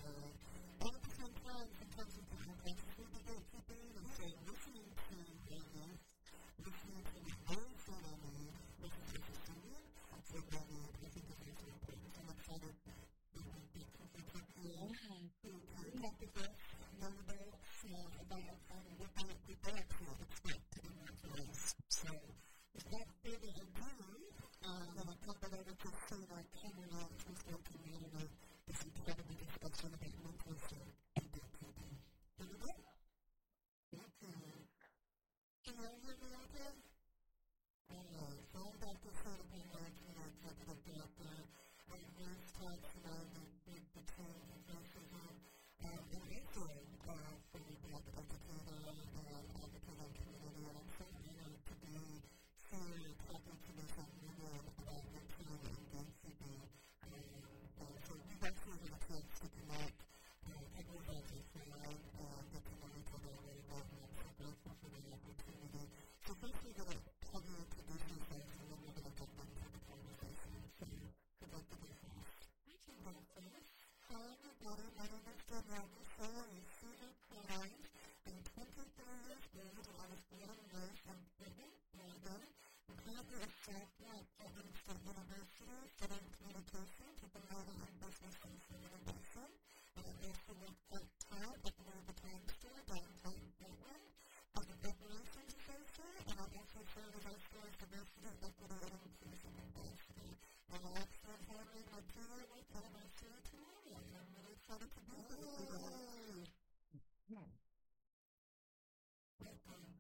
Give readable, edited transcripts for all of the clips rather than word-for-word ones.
And at the same time, sometimes it's unconsciously the gatekeeping, and so listening to Vegas, listening to the own solo mood, which is as a singer, so that I think is really important. So I'm excited that we get to feedback here, who talk with us, know about what they actually expect in that voice. So without further ado, I talk about it just so that coming out from Stanton Radio, this incredible discussion about mental health and gatekeeping. Here we go. Okay. Can you hear me okay? Alright, so I'm Dr. Sullivan, executive director of Nurse Talks, the change and racism, and mentoring for the Black educator community, and I'm so honored to be here talking to this young woman about mentoring and gatekeeping. So you guys have a chance to connect, take advantage of get to know each other a little bit, and I'm so grateful for the opportunity. So first we're going to have you introduce yourself, and then we're going to get into the conversation. So who'd like to go first? I can go first. Hi everybody, my name is Giovanni. I'm a student Christ. I'm 23 years old. I was born and raised in Britain, Oregon. I'm currently a sophomore at Portland State University, studying communications at the Marketing and Business Institute in Boston. And I also work part-time at Northern Store downtown Portland as an operations associate, and I also serve as our store's diversity, equity, and inclusion ambassador. And I also have my tour with my tour tomorrow, and I'm really excited to be with you guys. Welcome.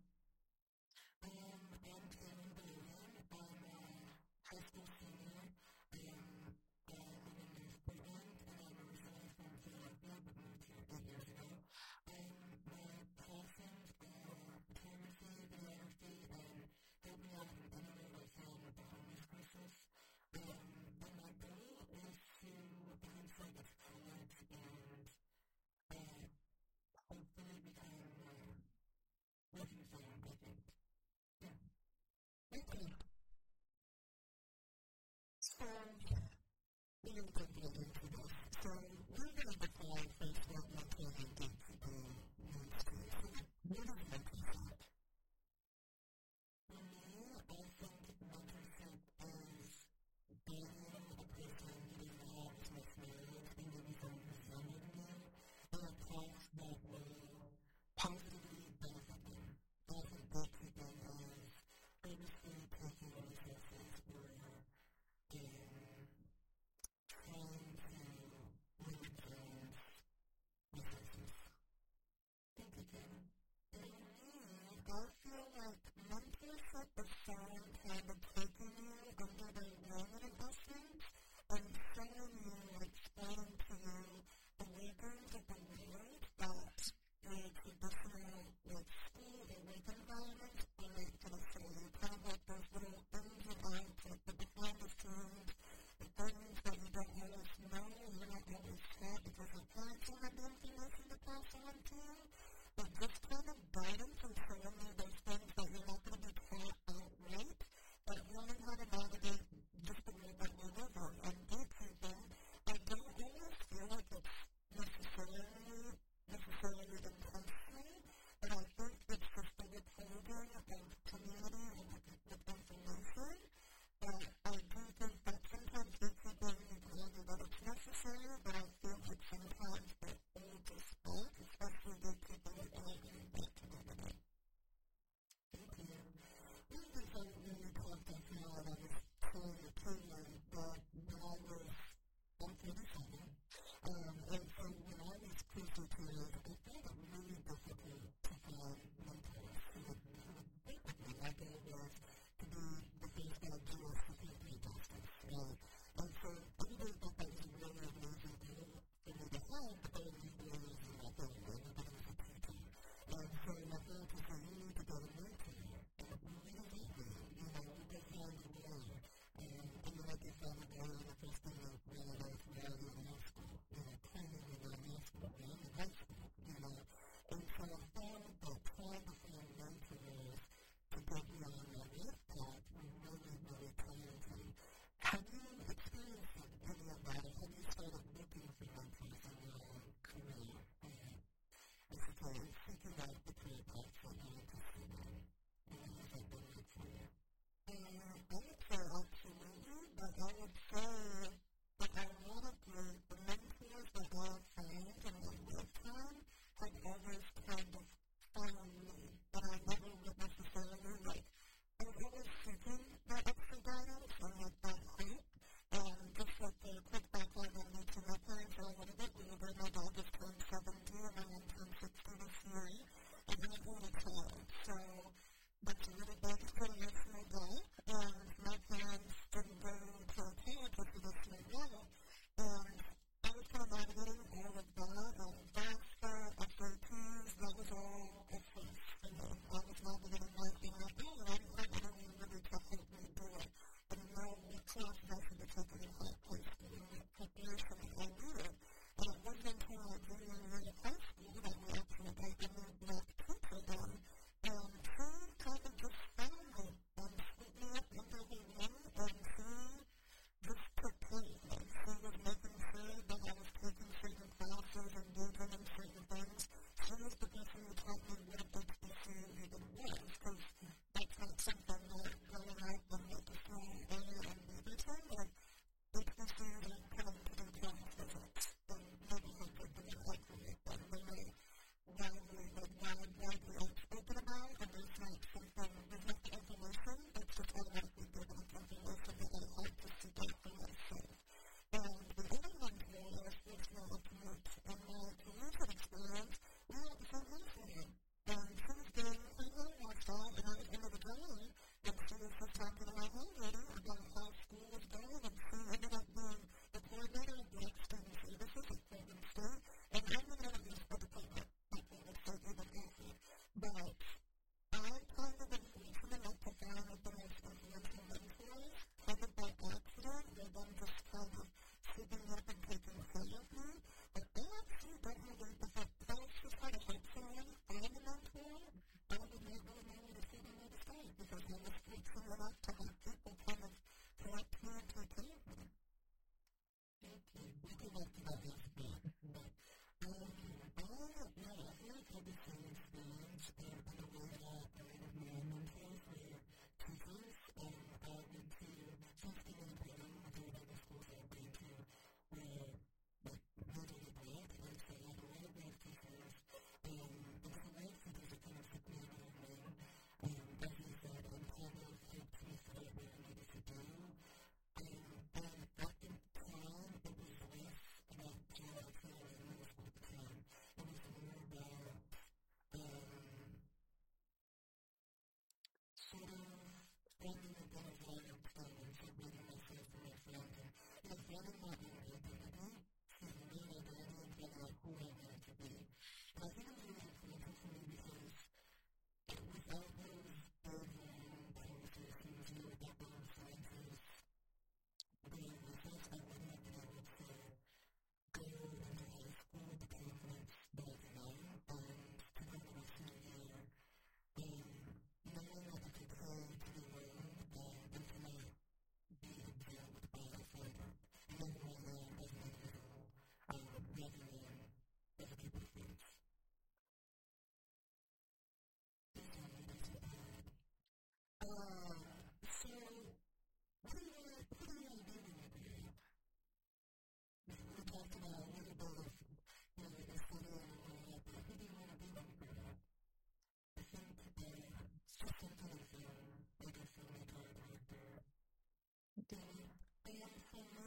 I'm Karen Bailey. I'm a high school senior living in North Portland, and I'm originally from Philadelphia, but moved here 8 years ago. My passions are photography, videography, help me out in any way I can with the homeless crisis. And my goal is to insight of college and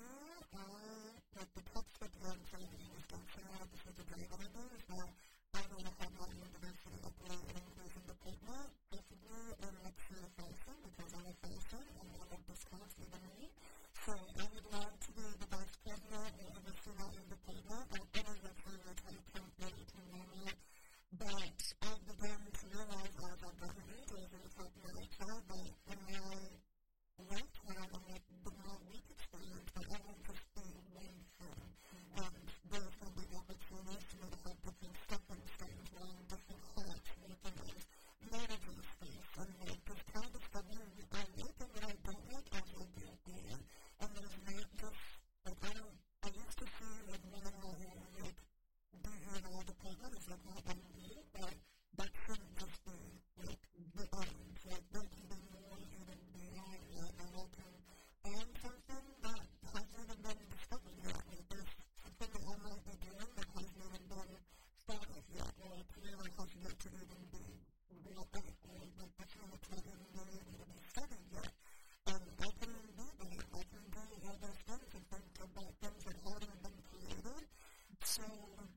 like the text that I'm trying to use don't say out the sort of very what I do is that I want to have my university equity and inclusion department, basically in like fashion because I'm a fashion and I like this course even me. So I would love to be the vice president and oversee that in the department. I don't know if I can't really turn on it, but I began to realize as I got an interview and talked to my child that in my lifetime and like the more week experience that I want to stay one thing. And therefore the opportunities to really have different stepping stones, wearing different hats, making those manager space and like just kind of discovering what I like and what I don't like as I do there. And there's not just like I used to see like running my own like being all the people is like what I do, but that shouldn't just be like the others. Like there can be more even beyond that and I can earn something that hasn't even been discovered yet. Like there's something that I might be doing that hasn't even been thought of yet. Or it really hasn't yet to even be real out. Like the things that haven't really even been studied yet. And I can do that. I can do all those things and think about things that haven't been created. So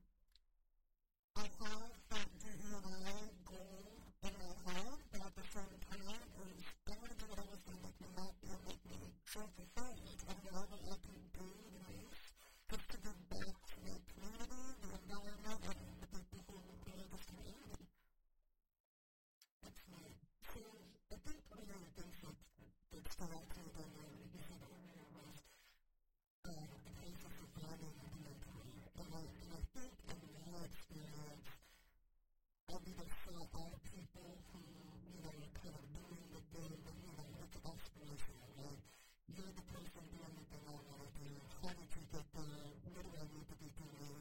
I have that DEI goal in my head, but at the same time, I want to do what I was doing with my life and make me self-fulfilled and whatever I can do the most just to give back to the community, the environment, and the people who made this community. That's right. So I think one of the things that stood out to me when I was earlier was the process of finding the mentally. And I think in my experience, I really saw all people who, kind of doing the thing, it's aspirational, right? You're the person doing the thing I want to do. How did you get there? What do I need to be doing?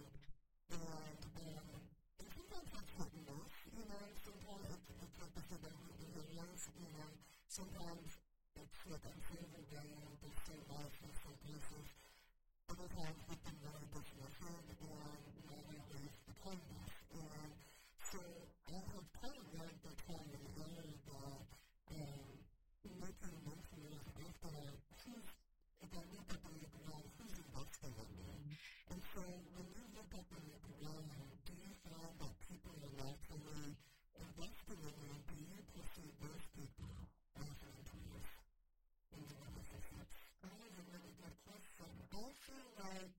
And sometimes that's not enough, sometimes it's like this about new behaviors, sometimes it's like I'm saving down, there's so much in some cases. Other times we can really dismissive and really waste the kindness. And so I have kind of learned the time in early that making mentors after who's, if I look at the ground, who's investing in me? And so when you look at the ground, do you find that people are naturally investing in you? Do you pursue those people as mentors in the relationships? That is a really good question. I feel like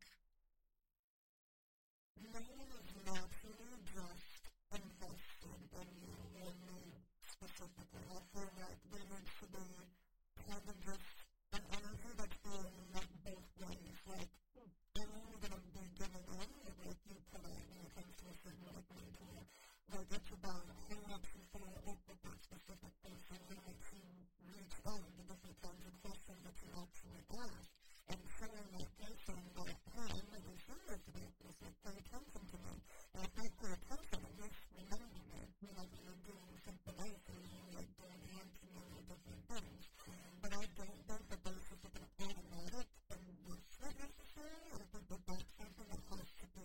no one is naturally just invested in you or me specifically. I feel like there needs to be kind of just an energy that's being met both ways. Like, I'm only going to be giving in if like you put out when it comes to a certain like mentor. Like, it's about how much you follow up with that specific person, how much you reach out the different kinds of questions that you actually ask. And showing that person that, hey, I'm really serious about this, like, pay attention to me. And if I pay attention, it makes me remember me whenever you're doing something else or you're, like, doing absolutely different things. But I don't think that there's just like an automatic enrichment necessary. I think that that's something that has to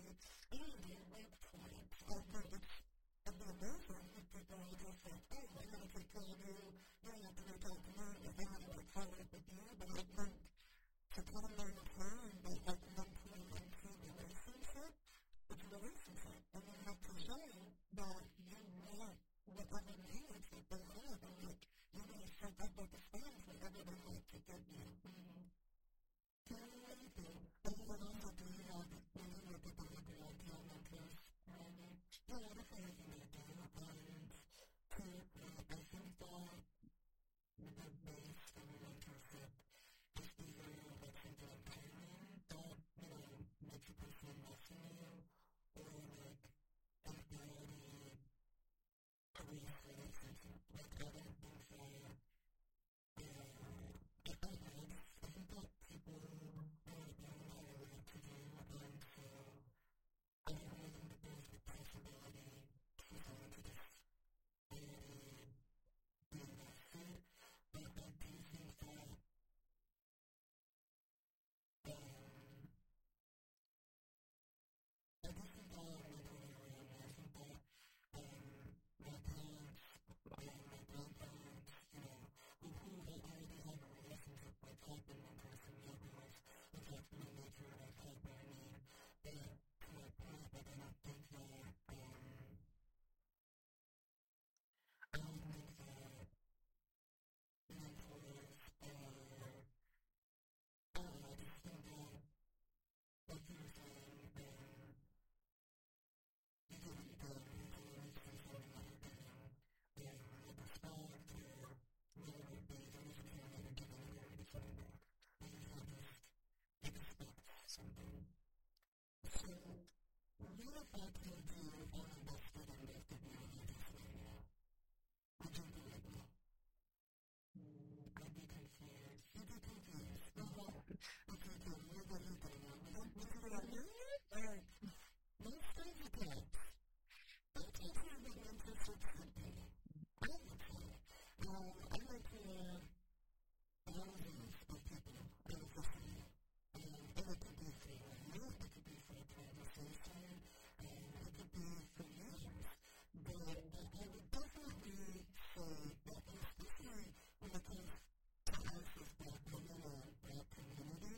something. So, what if I told you I'm invested in this community just right now? Would you believe me? I'd be confused. You'd be confused. Because you're what you're doing. This is what I'm doing? Or, most things you can. They take care of the interest of something. I would say. I went to thousands of people in the city. And it could be for a minute, it could be for a conversation, and it could be for years. But I would definitely say that especially when it comes to us as Black women or Black community,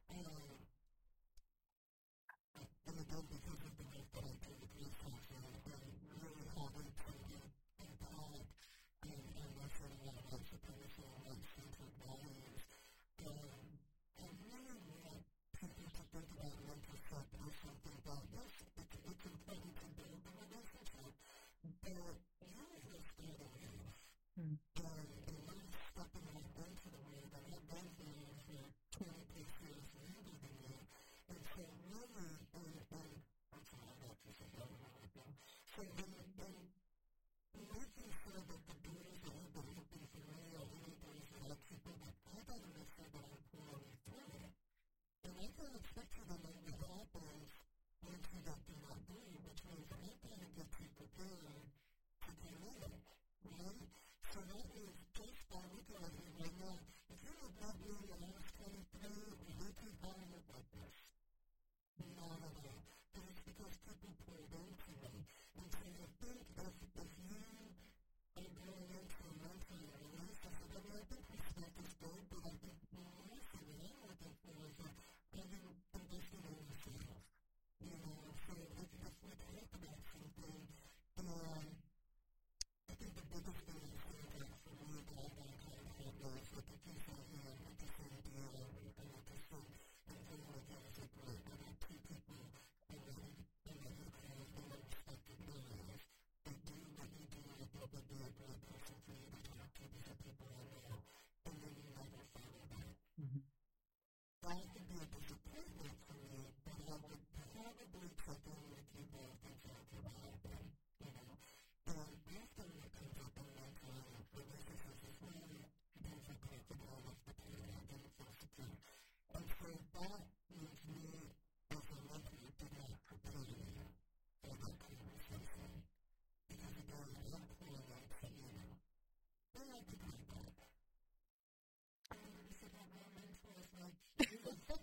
and again, because of the work that I do with police council, really having to impact and lesson around white supremacy and white-centered values, I really want people to think about mental health as something that, yes, it's important to build the relationship, but you will stay the way. And really stepping out into the way that I've been here for 20 plus years longer than me, and so really, I'm sorry, I'm about to say that right now. So, making sure that the doors that have been open for me or any doors that I keep open, I gotta make sure that I'm pulling through it. And I can't expect you to know what happens once you get through that door, which means I gotta get you prepared to deal with it, right? So that is just by looking at you right now. If you have not known the last 23, you can find it like this. Not at all. But it's because people poured into me. And so I think if you are going into a mental relationship, I think respect is good, but I think mostly what I'm looking for is that having invested in yourself. You know, so if we talk about something, I think the biggest thing is that for me, that I got caught up was with the piece I had with the same deal and with the same thing like that. It's like, right, I got two people in the house in the respective areas that do what you do, that would be a great person for you to talk to because people I know, and then you never follow that. That could be a disappointment for me, but I would probably check in with you both and talk about that, you know. And after it comes up in my time, relationships is really difficult to go off the table. I didn't feel secure. And so that leaves me as a nephew to not prepare me for that conversation. Because again, I'm pulling out to you. I like to do that. You should have more mentors like you.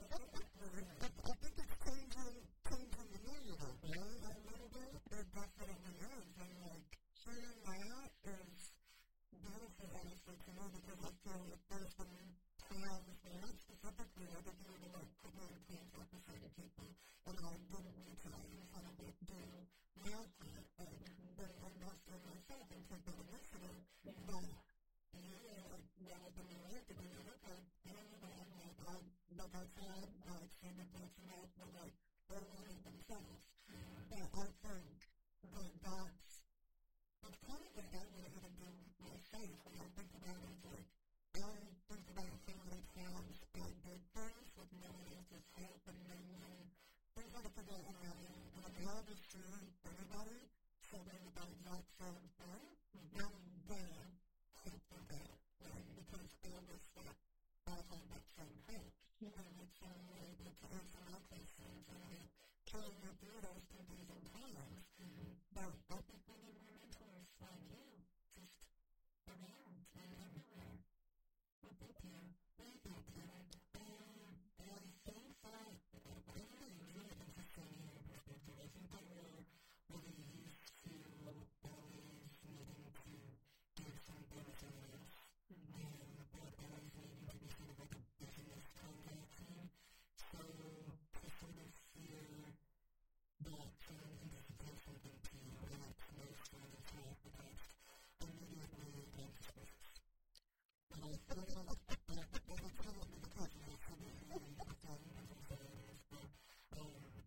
I think it's changing the narrative, right? A little bit. It definitely is. And like, hearing that is beautiful also to me because I feel like there's been times where not specifically I didn't really like put me in contact with certain people and I didn't need to like in front of it do now but I'm not for myself and take that initiative but yeah, like when I've been aware to be like, okay, I don't know that like I tried, I extended that to that, but like they're learning themselves. But I think that that's it's kind of what I want to do myself when I think about it. Like, I think about family times and good things with no one else's help and no one. There's got to figure out how to and if love is true everybody, so everybody's not so fun, then help them out, right? Because all this stuff, I have that same thing. And it's able to answer my questions and carry me through those confusing times. But I think we need more mentors like you, just around and everywhere. Well, thank you. Thank you, Karen. And I think that I really interesting in your perspective. I think that we're really used to always needing to give something to us. And we're always needing to be sort of like a business transaction. So to sort of feel that someone can just give something to you and it's most of the time because immediately anxious. And I feel like it's not because I feel really the time to say this, but so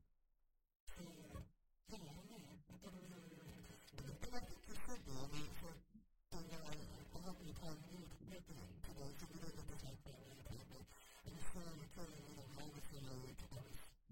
yeah, I don't know. I thought it was really interesting. And I think you should be. I mean, for a lot of the time you would make it today, so you don't get to talk about it, but I'm sure you tell me, I was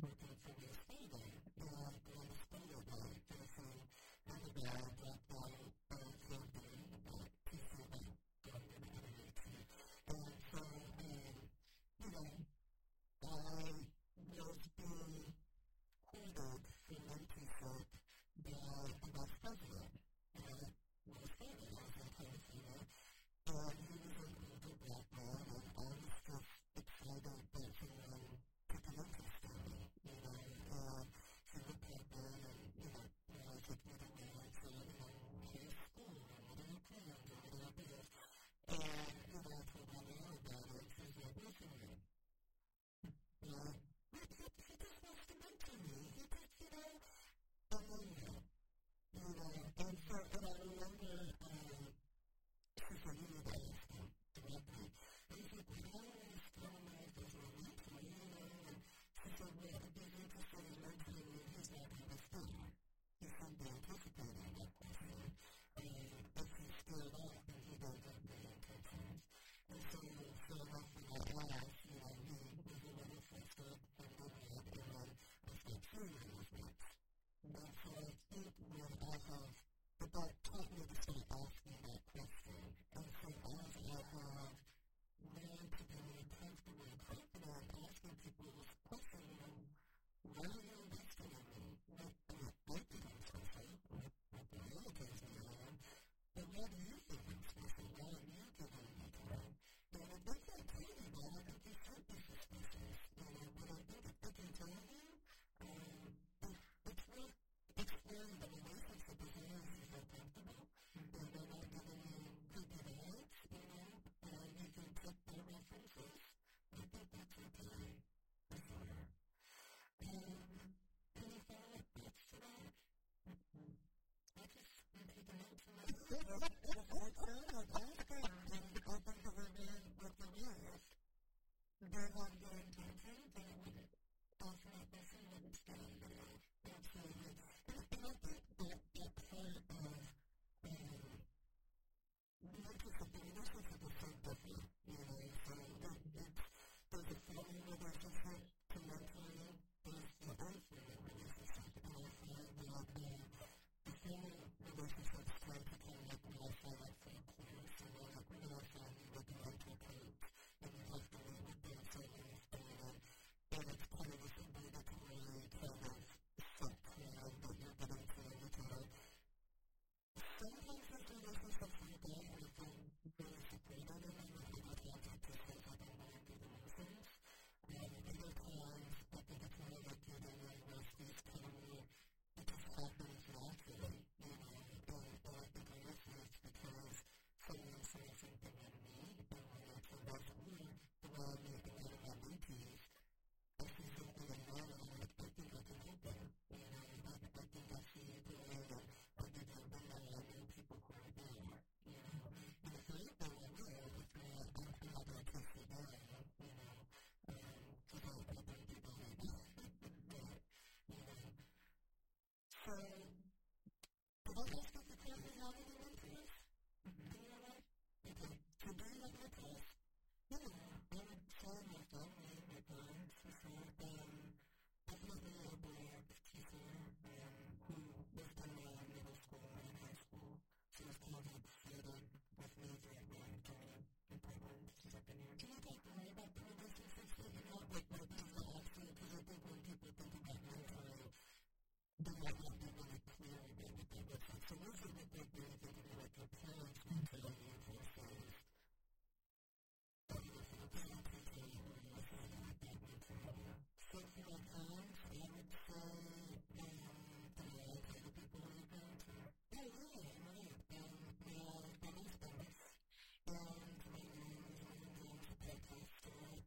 and the relationship is yours is uncomfortable. They're not giving you creepy vibes, you can check their references. I think that's okay. Can you follow up thoughts to that? I just taking notes on my phone. It's all like asking and open to review what the is. They're not good intentions, and it would also not listen to what's going on. Absolutely. And I think that part of relationship is so different, so there's a family relationship to mentally, there's the unfamiliar relationship, and I feel that the family relationships tend to kind of more fall like four corners, so they're like real family with the mental coach, and you have to live with them, so you understand it, and it's kind of this obligatory kind of subclass that you're getting to each other. Sometimes those relationships are good, and if they're really supportive of them, and they can't take this things up and going through the motions, other times, I think it's more likely that you're these kind of it just happens naturally, or I think I listen it's because someone says something in me, and when I come back to me, the way I'm making out of my BPs, I see something in that, and I'm like, I think I can help them, I think I see it there, and I think I know people who are there, and if they don't know, if I'm not going to trust you down, because I'll be able to do that, so, did I ask if the class is not even in place? Do you know what? Okay, so during my class, I would tell my family, my parents, for sure, definitely a black teacher, who was in my middle school and high school. She was kind of excited with me during my kind of important. She's up in here. Can you talk more about prejudice and stuff, like what does that actually, because I think when people think about mentoring, they might not be really clear about what that looks like. So what's it look like when you think about like your parents mentoring you for yourself? So for my parents, I would say, the kind of people who go to, my husband, and my mom is one of them to podcast, so for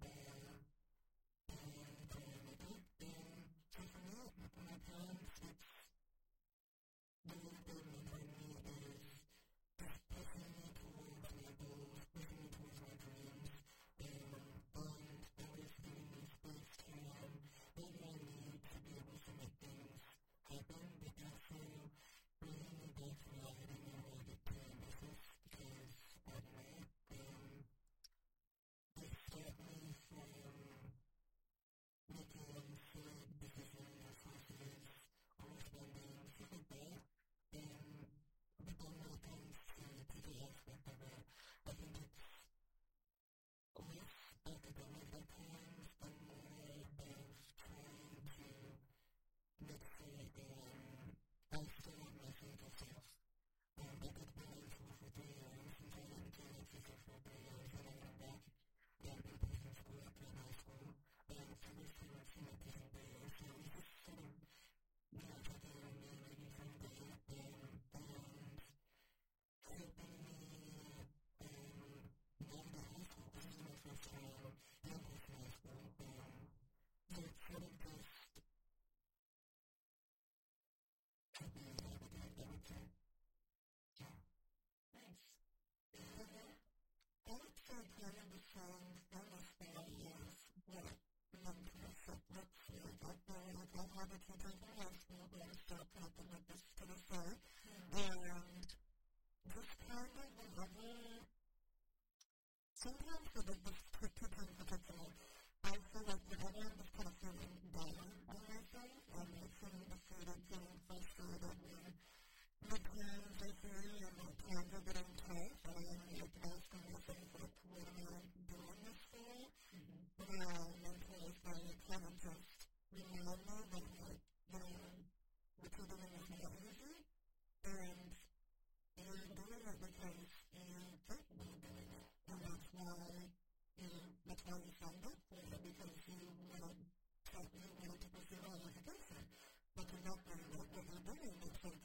my parents, the main thing for me is just pushing me towards my goals, pushing me towards my dreams, and always giving me space to maybe I need to be able to make things happen, but also bringing me back to reality when I get to ambitious, because I don't know, they stop me from making silly decisions or choices, or spending stuff like that, but then when it comes to the aspect of it, I think it's less academic at times and more of trying to make sure I still have my physical self. I could be in school for 3 years, and I went to teacher for 3 years, and I went back and in person school after high school, and for this 2 months in my prison 3 years, so it was just sort of, taking on me maybe from there, and helping me go to high school. This is my first time in high school, so it's sort of just helping me navigate everything. Yeah. Nice. I would say kind of the same understand is what mentorship looks like. I feel like I have a teacher in high school, but I'm still talking with this to the side, and just kind of whenever, sometimes for this particular particular, I feel like whenever I'm just kind of feeling down on myself, I'm feeling defeated, feeling frustrated, and the times I feel and the times are getting tough, and I'm like asking myself, like, what am I doing this for? Mentors kind of just remind me that, like, what you're doing is not easy, and you're doing it because you think you're doing it, and that's why you signed up for it, because you wanted to pursue all education, but you're not doing what you're doing because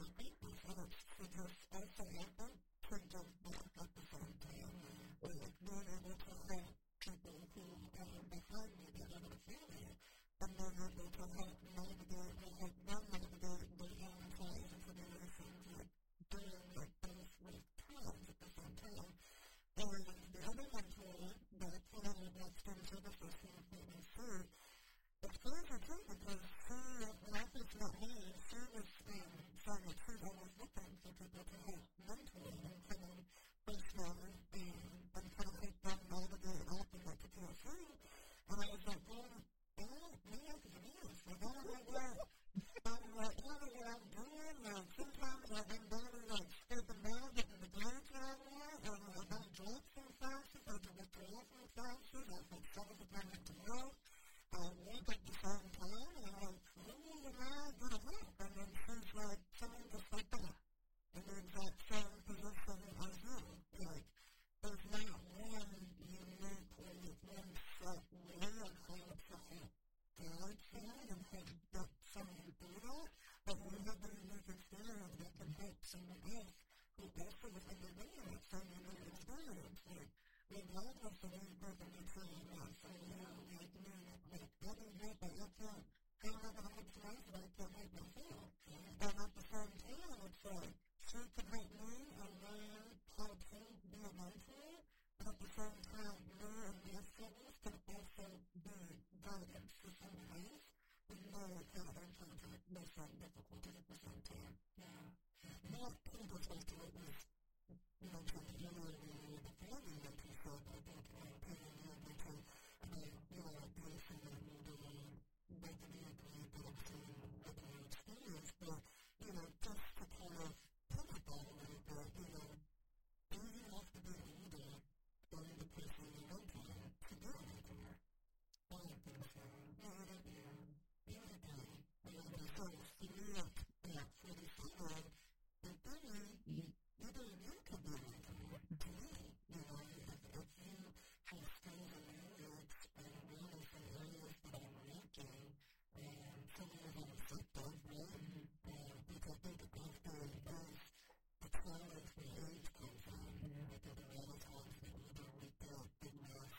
it was mentioned earlier in the family episode, I think, Pioneer mentioned about, Bruce and making it agree that I'm saying what my experience, but, just to kind of put it that way, that, do you have to be a leader or the person you know to do it? I don't think so. No, I don't know. Neither do I. So, for me, at 47, and then either you could be a leader to me. If you have skills and areas and awareness in areas that I'm making, and some of them are effective, right? Which I think often is the challenge where age comes in. I think a lot of times that either we don't enough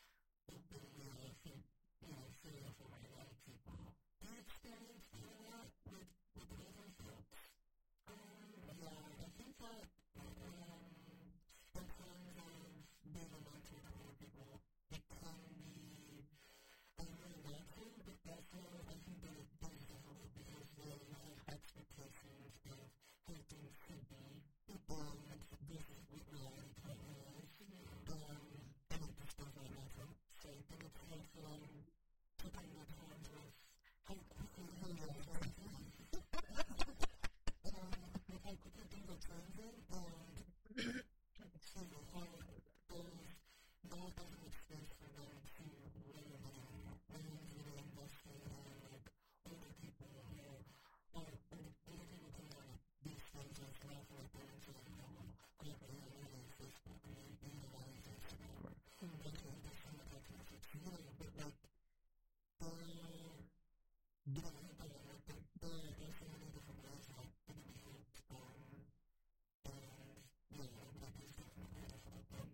fear for a lot of people. Do you experience that with older folks? Yeah, I think that in terms of being a mentor to other people, it can be a really nice thing, but also I think that it does difficult because there are a lot of expectations of how things should be, and this is what reality currently is, and it just doesn't matter. So I think it's helpful taking my time with how quickly things are changing, and so how those not having space for them to really invest in older people who are older people who are these stages now for like they're into great on Facebook or utilize Instagram or actually they send a text message to you, but like there's so many different ways that they can be helped, and that is definitely different.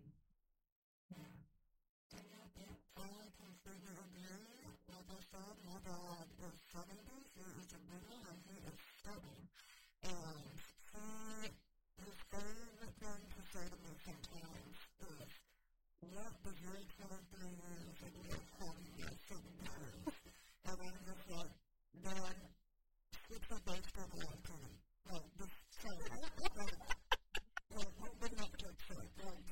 I completely agree. Like I said, my dad is 70, he is a man, and he is stubborn. And his favorite thing to say to me sometimes is, what does your 23 years and your 40 years sometimes? And I'm just like, Dad, switch the base for the afternoon. Like, just say it. Like, the Netflix show. Like,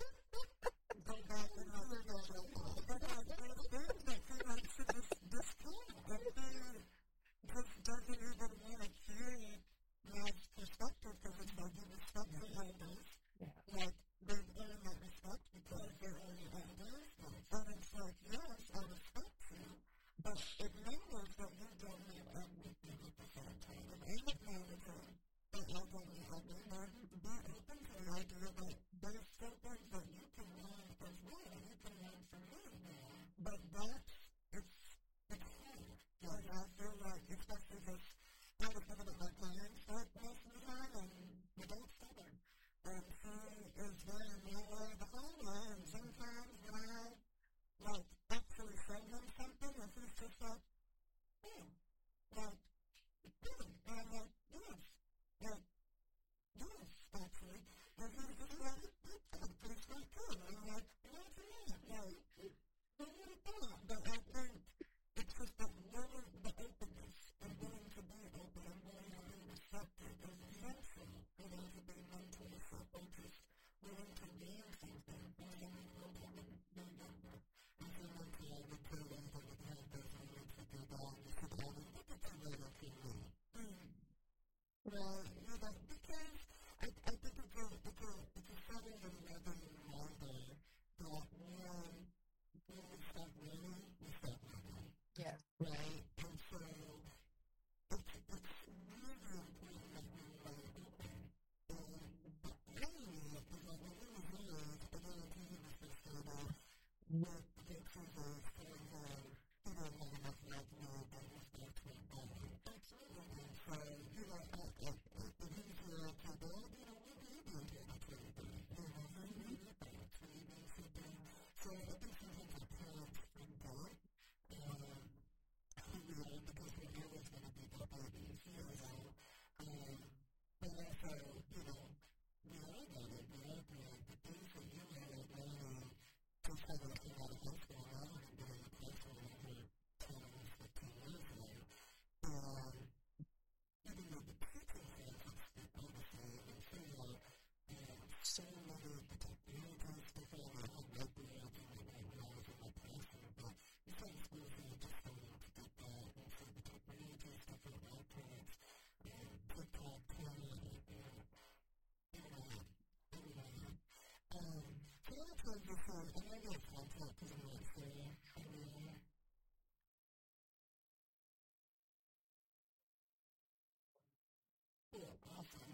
go back and have your video. But like, there's things that he likes to just discount. And he just doesn't even want to hear Dad's perspective because it's like he respects the elders. Like, they've earned that respect because they're only elders. And it's like, yes, I respect you, but it matters that you don't need everything at the same time. And it matters that I don't need everything. And be open to the idea that there's still things that you can learn as well. You can learn from me. But it's hard. Like, I feel like, especially because I was thinking about my parents most of the time, and they don't stubborn. And he is very my way or the highway, and sometimes when I, actually say him something, and he's just like, oh, like, good. And I'm like, yes. Like, yes, actually. And he's just like, it's not good. And I'm like, what's the matter? Like, what would it be? But I think it's just that willing, the openness, and willing to be open, and willing to be receptive is essential. Willing to be mentally self-focused, willing to learn something, willing to open and be younger. I feel like the materials and the characters I want to do that, you should have a look at some later TV. Well, because I think it's a setting that another reminder that when we start learning, we start learning. Yeah. Right? And so it's really important that we remain open. But really, is that when we were years, again, TV was just about what pictures are saying that, long enough like me, that was going to be absolutely. And so, if he's here today, we'll be able to get to it. So I think sometimes our parents forget who we are because we're always going to be their babies, but also, we all got it, we all did. The things that you had learning just having came out of high school, I haven't been in the classroom over 10, 15 years ago. Even though the teaching things is all the same, and things like I know there's contact because I'm not sure. Awesome.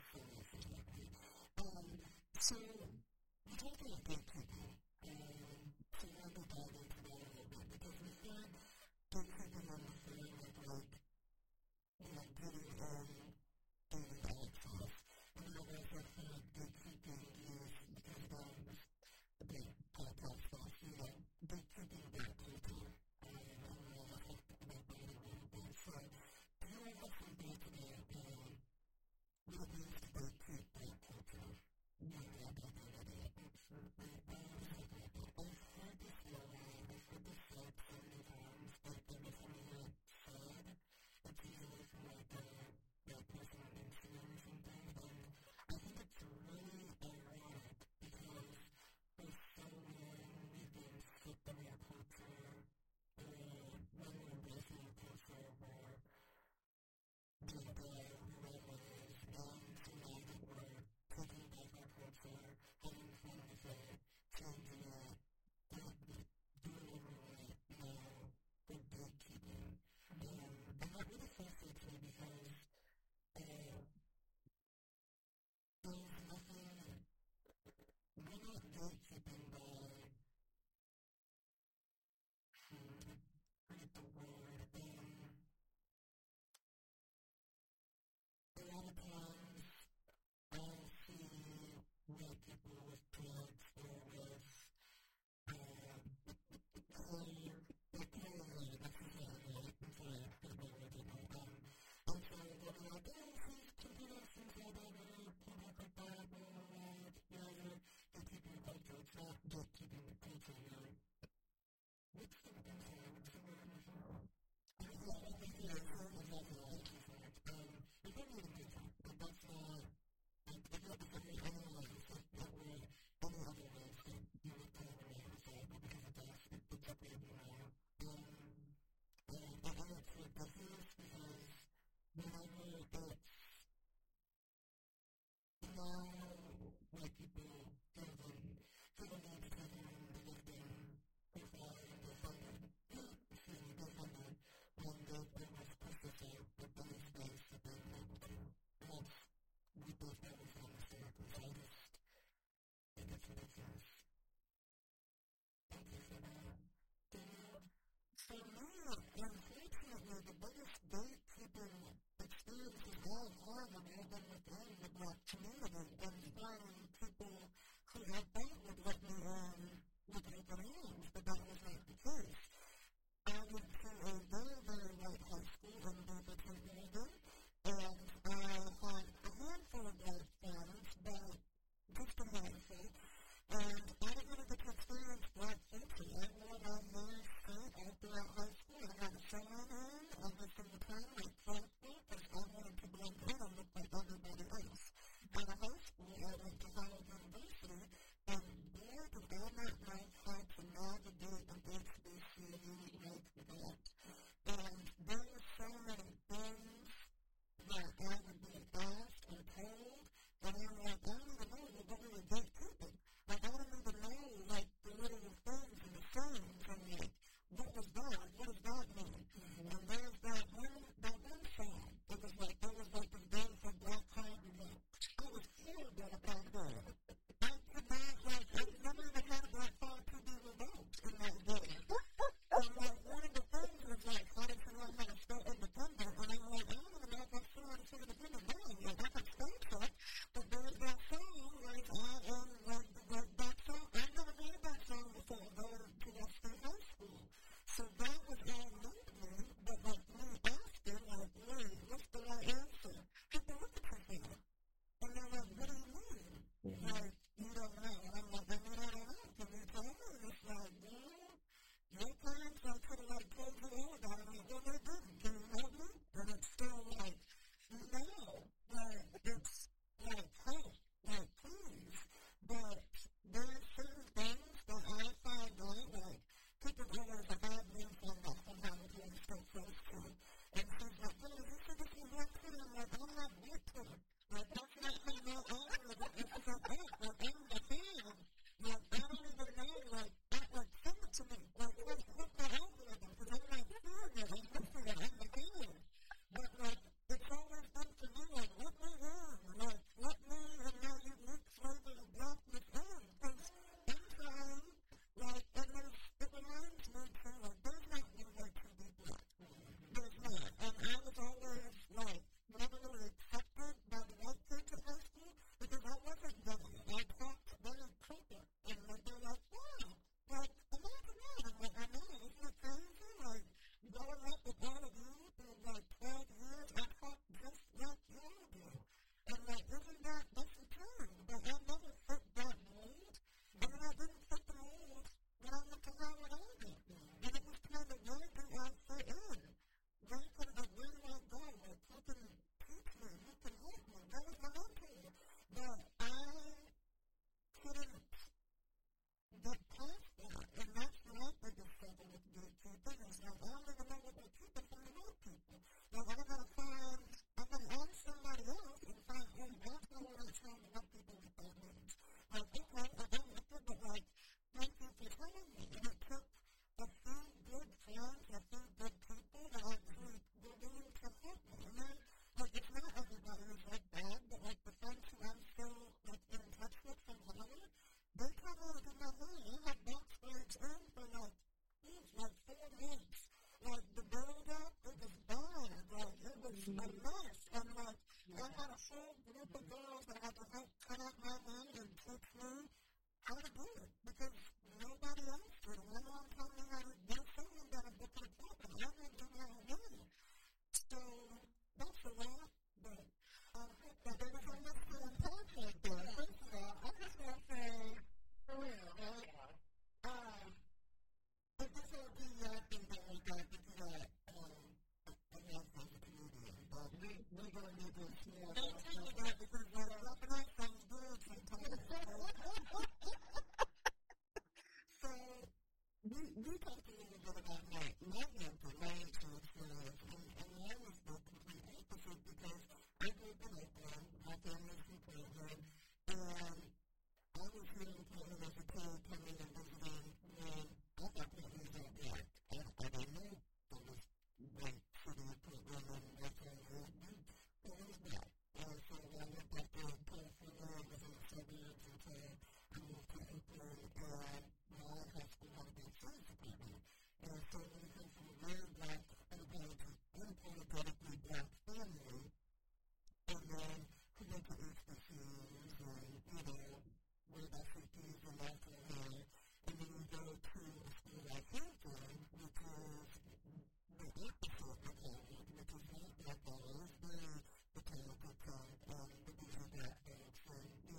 So, we talked about gatekeeping. So I want to dive into that a little bit because we had gatekeeping on the thing of like, getting dating access. And then I also had gatekeeping used because the big podcast stuff, gatekeeping that culture. And I don't know if I talked about that a little bit. So, how I have some day today, what it means to gatekeep that culture. So now, unfortunately, the biggest gatekeeping experiences all have and have been within the Black community, inspiring people who had thought would let me in with open arms, but that was not the case. I went to a very, very white high school in Beaverton, Oregon, and I had a handful of black friends, but just a handful, and I didn't really get to experience black culture. I wore on my shirt all throughout high school. I had a summer on, I was from the town like Frankfurt, and I wanted to blend in and look like actual group of girls that had to help cut out my hand and teach me how to do it because nobody else did. No one told me how to do something that I could have done, and I didn't know how to do it. So that's a lot, but that there was a muscular conflict there. First of all, I just want to say, for real, right? If this whole thing acting that we got because I love as a comedian, but we're going to need to explore that. They take that because they're dropping out some good sometimes. So, we talked a little bit about my mental, my experience, and I was the complete opposite because I grew up in Oakland, my family's from Portland, and I was really important as a kid coming and visiting when I thought Portland was all black. I didn't know there was one city of Portland and that's all there was. Portland was black. And so when I went back to California, I was in the suburbs until I moved to Oakland, and my high school had a big science department. And so when you come from a very black, unapologetically black family, and then who went to HBCUs and, way back 50s and 1990, and then you go to a school like Hampton, which is the opposite of Harvard, which is not black dollars, they're the talented type, the busy black folks, and so,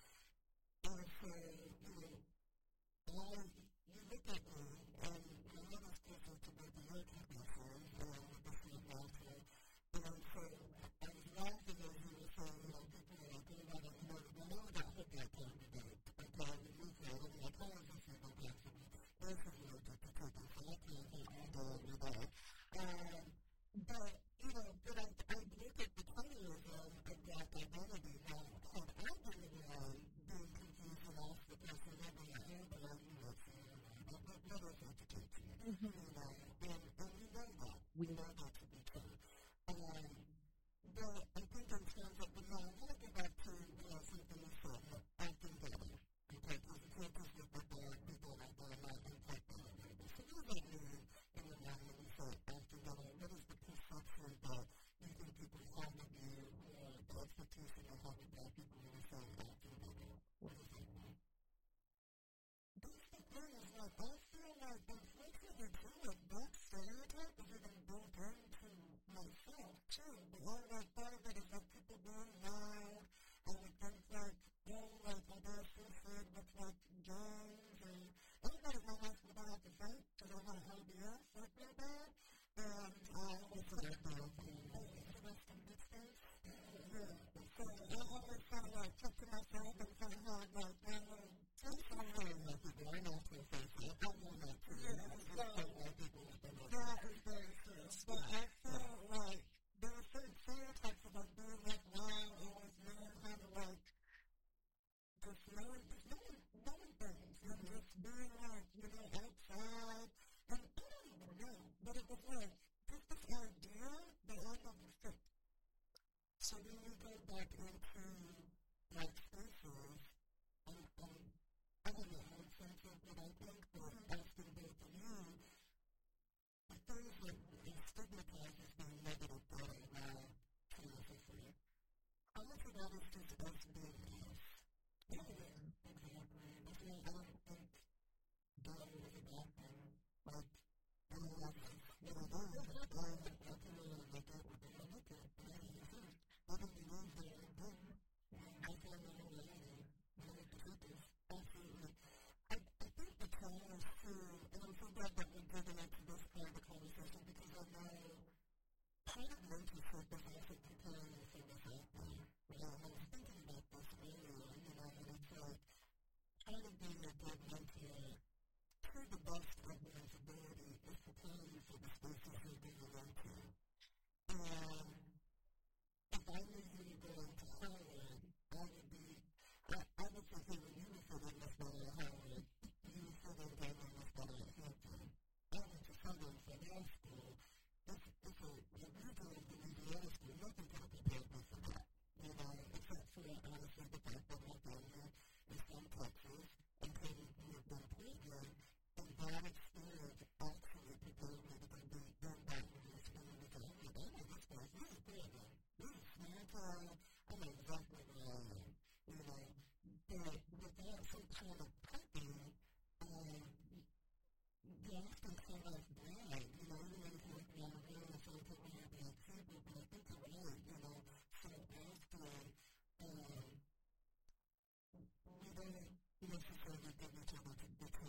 you look at me, and my mother's closer to maybe your traditions, with the same culture, and so I was laughing as you were saying, people are like, oh, I don't know, well, now I got hit that time today, okay, we moved here, and my college is in the past, this is allergic to turkey, so I can't eat all day, every day, but, but I look at the 20 years old of black identity now, had I been the one being confused and asked the person never my own blood, what is education? And we know that. We know that to be true. But I think in terms of the now, I want to go back to something you said, acting better. Okay, because you can't just look at the people like that and not impact them. So what does that mean in your mind when you say acting better? What is the perception that you think people have of you, or the expectation they have of black people when you say acting better? What does that mean? That's the thing is like, I feel like unfortunately too, like black stereotype is even built into myself too. But all like part of it is like people being loud, and like things like, like my dad still said what's like gangs, and everybody's not asking what I have to say, because I want to LBS, like real bad, and what's like that, so that's some good stuff. So I always kind of like took to myself and kind of had like, I know it's so fancy. I want that too. That is very true. But I feel like there were certain stereotypes about being like loud and was knowing how to like just knowing things and just being like, outside. And I don't even know, but it was like just this idea that I never fit. So then you go back into like spaces and I don't know how it sounds like, but I think that after the day for you, the things that they stigmatize as being negative that are now terrifically. How much of that is just us being us? Exactly. I don't think God was a bad thing. Like, I don't know, what I do, I can really make it with the look at it. I don't believe that I'm good. I find that I'm lazy. I like to do this. Absolutely. I think the time is too, and I'm so glad that we're driven into this part of the conversation because I know part of mentorship is also preparing you for this out there. I was thinking about this earlier, and it's like, part of being a good mentor to the best of one's ability is preparing you for the spaces you're getting into. And if I knew you were going to Harvard, I would say, hey, when you were sitting this better at Harvard, you were sitting down in this better at Hampton. I went to Southern for law school. It's a regional Louisiana school. Nothing can prepare me for that.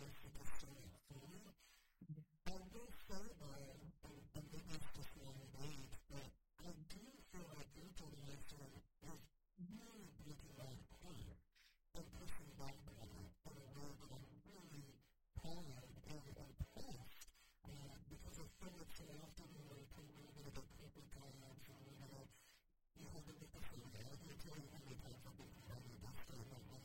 this is just so feeling. I will say, and maybe it's just my own age, but I do feel like your generation is really breaking out of pain and pushing back on it in a way that I'm really proud and impressed. Because I feel like so often when we're talking about the corporate jobs and you have to make a thing out. I can't tell you how many times I've been promoted and stuff like that.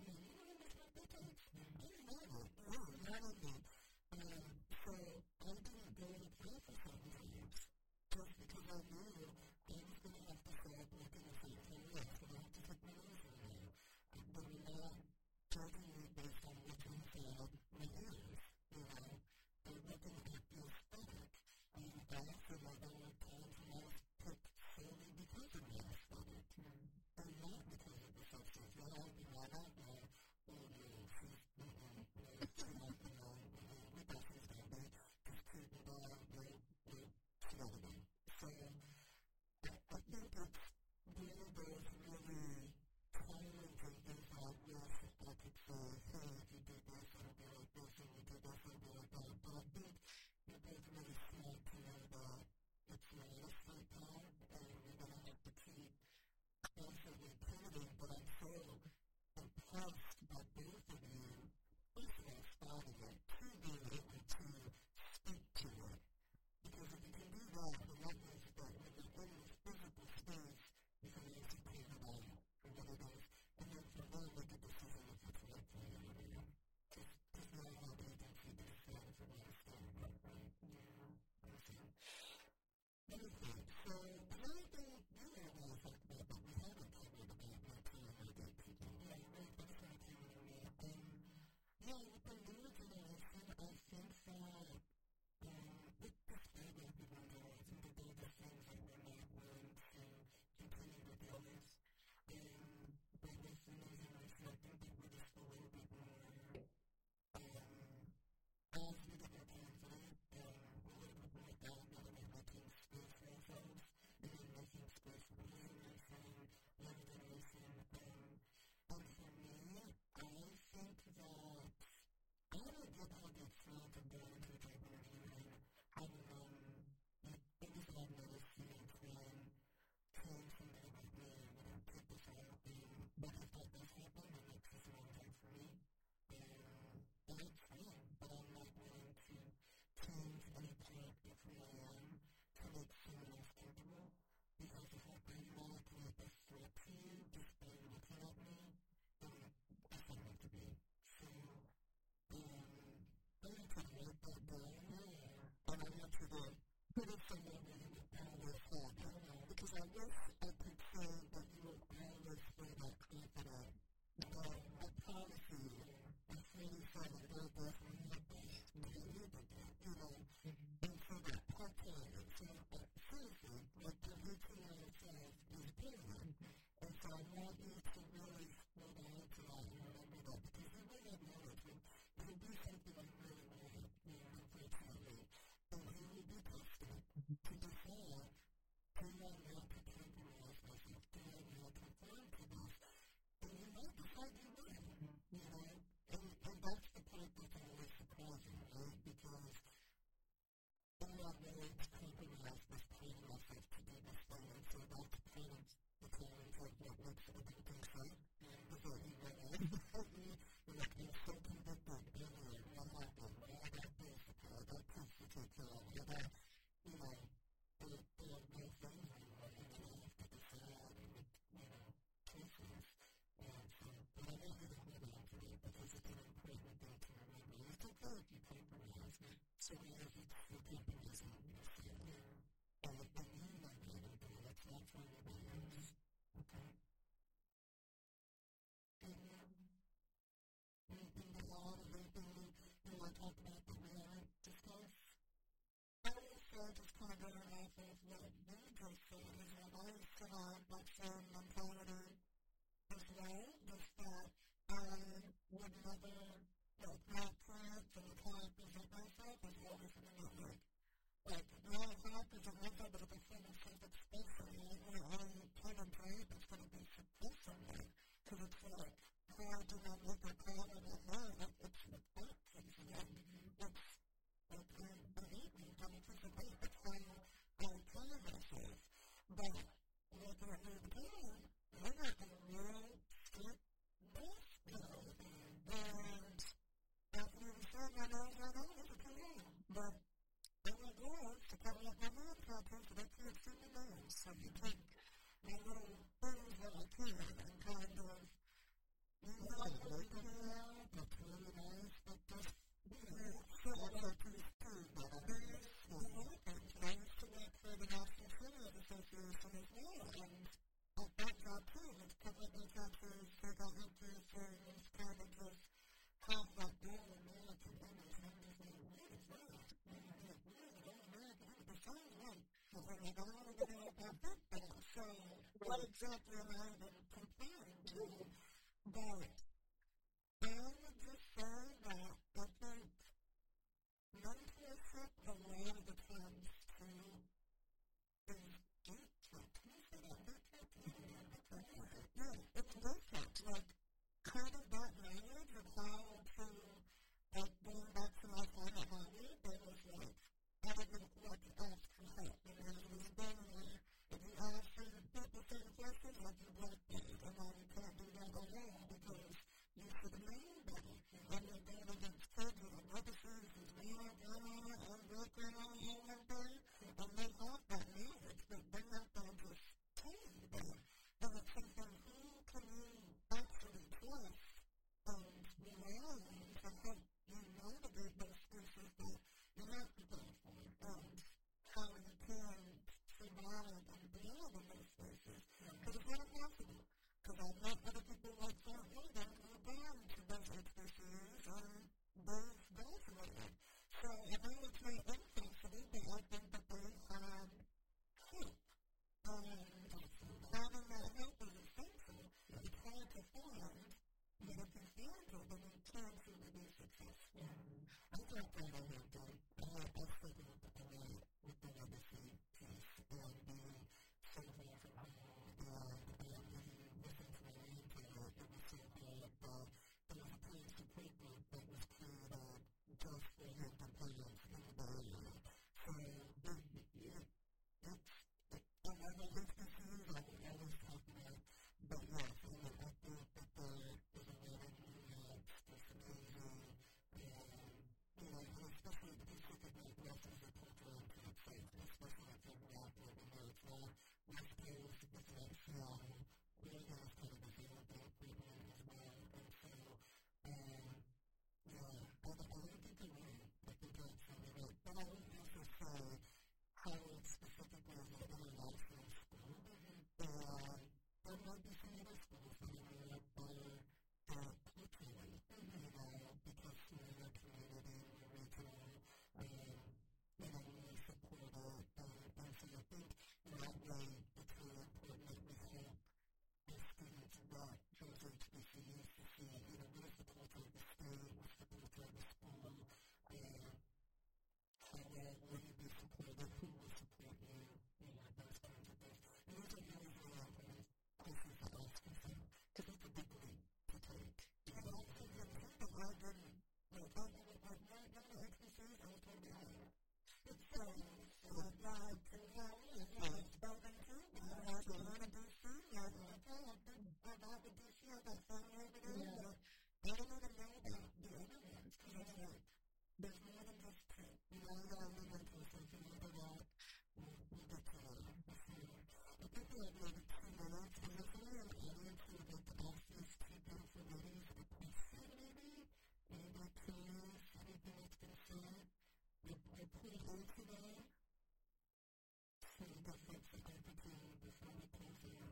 Not on me. So I didn't go to play for 7 years just because I knew I was going to have to start looking at something else and I have to take my nose in there. But we're not judging me based on what you said my ears, They're looking at the aesthetic. And I feel like there were times when I was picked solely because of the aesthetic and not because of the substance. I don't know. So I think it's one of those really challenging things I wish I could say, hey, if you do this, it'll be like this, and you do this, it'll be like that. But I think you're both really smart to know that it's your last time, and you're going to have to keep constantly pivoting. But I'm so impressed by both of you, basically starting it, to being able to speak to it. Because if you can do that, then that means that when you're in this physical space, you can actually think about it for what it is, and then from there make a decision if it's right for you or not. Just know how the agency to decide if it makes sense, right? Anything. So another thing you and I talked about that we haven't covered about mental people. Yeah, very fascinating to me. With the new generation, I think that with this baby people, I think that there are the things that we're not willing to continue with the others. But with the new generation, I think that we're just a little bit more as we get more confident, we're a little bit more adaptable about making space for ourselves, and then making space for the generation, younger generation, and for me, I think that I don't get how they feel to go into a job interview and having things that I've noticed when telling somebody about me and put this out but if that does happen, then it takes a long time for me. And it's fine, but I'm not willing to change any part of who I am to make someone else comfortable. Because if I'm not like a threat to you just by looking at me, then that's not meant to be. So I need to let that go, and I want you to put it somewhere where you can always hold it. Because I wish I could say that you will always feel that confident. But I promise you, I really felt like very definitely not best when you did that, and so that part-time, and so seriously, like the routine on itself is period. And so I want you to really hold on to that and remember that, because you may not know it, it will be something you really want, unfortunately. And you will be tested to decide, do I want to compromise myself? Do I want to conform to this? And you might decide you will, and that's the part that's always surprising, right? Because I'm not willing to compromise this part of myself to do this thing, and so that's part of the challenge of what makes it a good thing, right? Before you went on, you're like, I'm so convicted, what happened? Well, I got this, I got proof to take care of, I got, there are no things anymore, and you have to decide and make, choices. So, but I want you to hold on to it, because it's an important thing to remember. It's okay if you compromise, so long as it's the compromise that you feel. And you might be able to do it, it's not for anybody else. Okay? Anything to add, anything you want to talk about that we haven't discussed? I will say, just kind of going off of what you just said, is that I still have my same mentality as well, just that I would never, not plant and the client present myself as always in the network. Like, my heart is a mental, but if I feel myself expressing it, I'm kind of great, it's going to be suppressed from me. Because it's like, how do I look at that and I'm not, it's with that to me. exactly what I've been comparing to. But I would just say that I think mentorship a lot of the times too is deep. Can you say that? Yeah, it's perfect. Like, kind of that language of how to, like, going back to my time at Harvard, there was like, I didn't know what to ask for help. You know, it was then where if you ask certain people certain questions, like you won't be, and then you can't do that alone because you should have known better. And you're going against kids with witnesses and weird drama and working on all of them, and they have that knowledge, but they're not going to just tell you that. And it's something, who can you actually trust and rely on to help you navigate those spaces that you're not prepared for, and how you can survive and build in those spaces. Because it's not impossible. Because I've met other people like John Hayden who have gone to those HBCUs and those graduated. So I know it's not impossible, but I think that they have hope. And having that hope is essential. It's hard to find, but if you find it, then you can truly be successful. I think that I have done. I struggle a lot with the legacy piece and being so far from home. And if you listen to my name tonight, it was so hard that there was a place support group that was created just for helping parents in the Bay Area. So I know HBCUs, I will always talk about, but yes, I think that there is a lot of nuance, there's amazing, and especially specifically lessons of cultural context, especially if you're not living there, it's not West Coast, it's not Seattle, all those kind of available equipment as well, and so, I don't think you're right, I think that's something that, but I would also say, Howard specifically is an international school, and there might be some other schools that are a lot better at culturally, because smaller community, regional, we support it, and so I think in that way it's really important that we help the students not just HBCUs to see, what's the culture of the state, what's the culture of the school, and how well will you be supported, who will support you, those kinds of things. And those are really, really important questions to ask yourself, because it's a big leap to take. And I think that something I didn't, like my HBCUs, I was told to hire. So, I applied to Harvard, and I was spoken to, and I was going to DC, and I was like, okay, I'm about to DC, I got family over there, but I didn't even know about the other ones, because I was like, there's more than just two. You gotta live into something like that. We get to later. I think we have maybe 2 minutes, and if you're an audience who would like to ask these people for ladies a question, maybe, anybody curious, anything that's been said, we're pretty old today, so that makes it opportunity before we close out.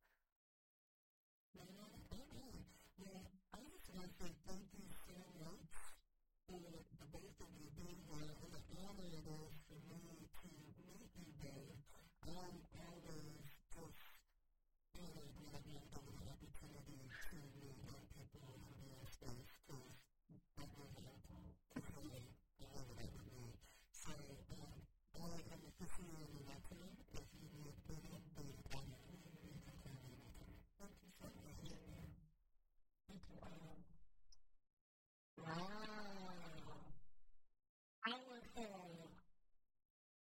Okay. Well, I just want to say thank you so much for the both of you being here, and the honor it is for me to meet you both. I'm always just honored when I get the opportunity to meet young people in their space, because that was helpful to say a lot of that with me. So, I am officially on the record. If you need anything, you can call me anytime. Thank you so much. Thank you. Wow. I would say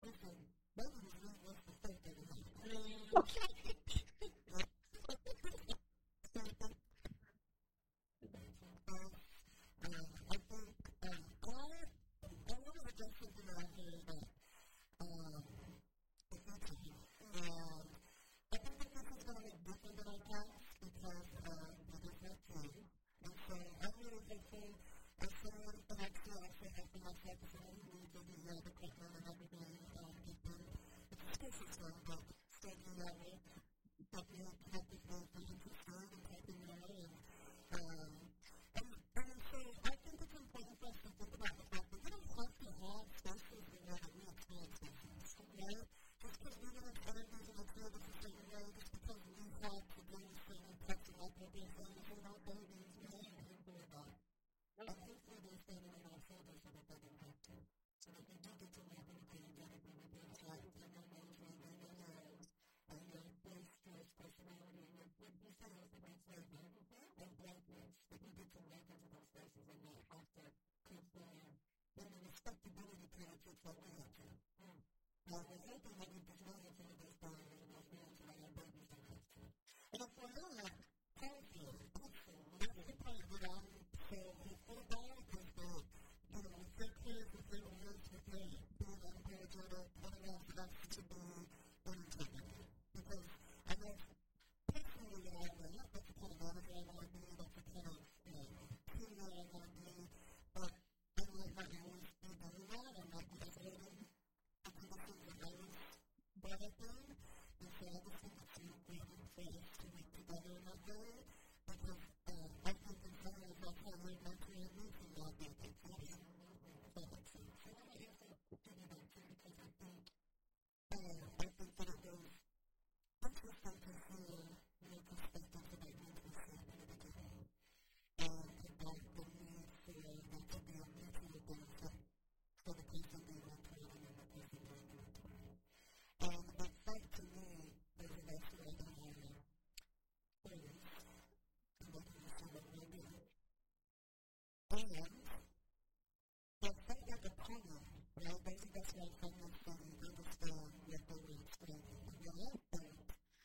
be saying, you know, babies, we ain't people about. And hopefully they're standing in our shoulders so that they don't have to. So that we do get to walk in the pandemic when we're being shot and no one's running in their lives. And your boisterous personality and your yourself and that's like and blackness. That we get to walk into those spaces and not have to conform in the respectability politics that we have to. Now, we're hoping that we dismantle some of those barriers and those rules so that our babies don't have to. And for that, healthy, also, that's the part that I say for the Americans that, you know, with their kids, with their words, with their being unapologetic, putting us to be entertainment. Because I guess personally, I know that's the kind of manager I want to be, that's the kind of tutor I want to be, but I might not always be doing that, I might be avoiding the kind of things that I was brought up in, and so I just think it's important for us to work together in that way, because I think in some ways I can't leave my community from that baby. If that makes sense. So I want to answer that too, because I think that it was interesting to see new perspectives about mentorship in the beginning, and about the need for there to be a mutual benefit for the person being mentored and the person being mentored. And it felt to me there's an issue of the ways to look at the sort of maybe. And it felt like a problem, right? Maybe that's why someone can understand what they were explaining. And the other thing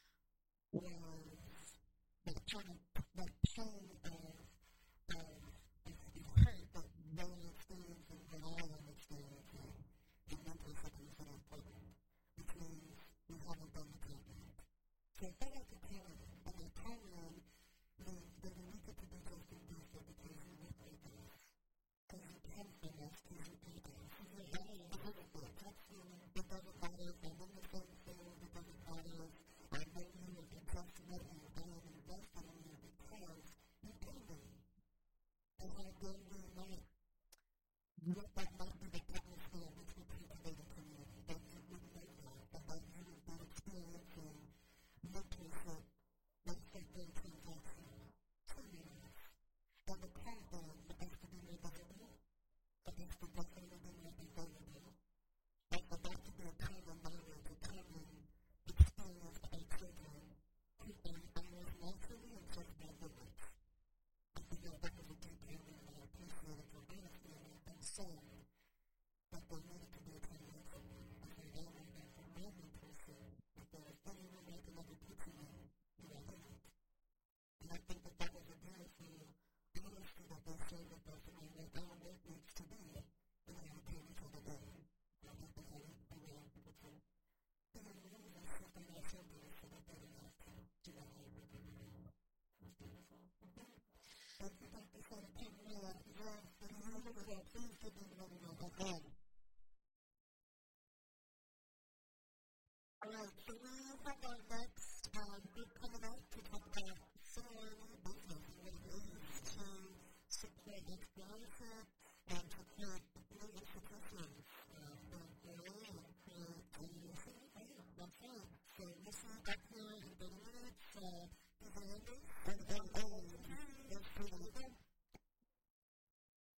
was that kind of that pain of hurt that they experience and that I am experiencing in mentorship is very important, which means we haven't done the treatment. So I felt like a pattern, and the pattern means that we need to be just in this because we need to do this. Because you can say this, because you do this. Because you're very difficult. That's feeling, it doesn't matter if I'm in the same field, it doesn't matter if I know you, if you trust me, and I am invested in you because you pay me. And I gave you that. What that might be the atmosphere which we cultivate a community. That you would make that you would be experiencing mentorship, let's say, through transaction, communities. And the paradigm that has to be made valuable, that has to definitely be made valuable, and for that to be a common knowledge, a common experience for our children who are ours naturally and just by village. I think that was a deep area that I appreciated for honesty and I've been saying that there needed to be a transaction. And I always been for my mentorship, that there was anyone I could ever put you in, that I didn't. And I think that was a beautiful honesty that they shared with us and that our work needs to be in our parents of the day. I think that I would be able to really shift in our shoulders so that they don't have to do that whole work every day. It's beautiful. And so like they said, people realize, yes, and I remember that, please give me another one again. Alright, so we have our next group coming up to talk about similarly business and what it is to support exploration and support new institutions for Korea and for GUC. That's it. So this is up here in 30 minutes. People in this.